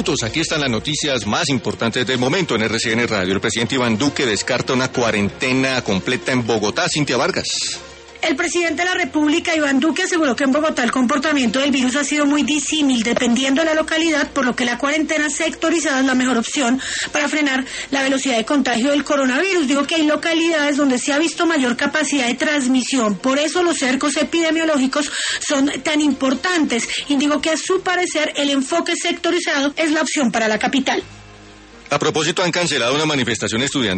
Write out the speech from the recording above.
Aquí están las noticias más importantes del momento en RCN Radio. El presidente Iván Duque descarta una cuarentena completa en Bogotá. Cintia Vargas. El presidente de la República, Iván Duque, aseguró que en Bogotá el comportamiento del virus ha sido muy disímil dependiendo de la localidad, por lo que la cuarentena sectorizada es la mejor opción para frenar la velocidad de contagio del coronavirus. Digo que hay localidades donde se ha visto mayor capacidad de transmisión, por eso los cercos epidemiológicos son tan importantes. Indicó que a su parecer el enfoque sectorizado es la opción para la capital. A propósito, han cancelado una manifestación estudiantil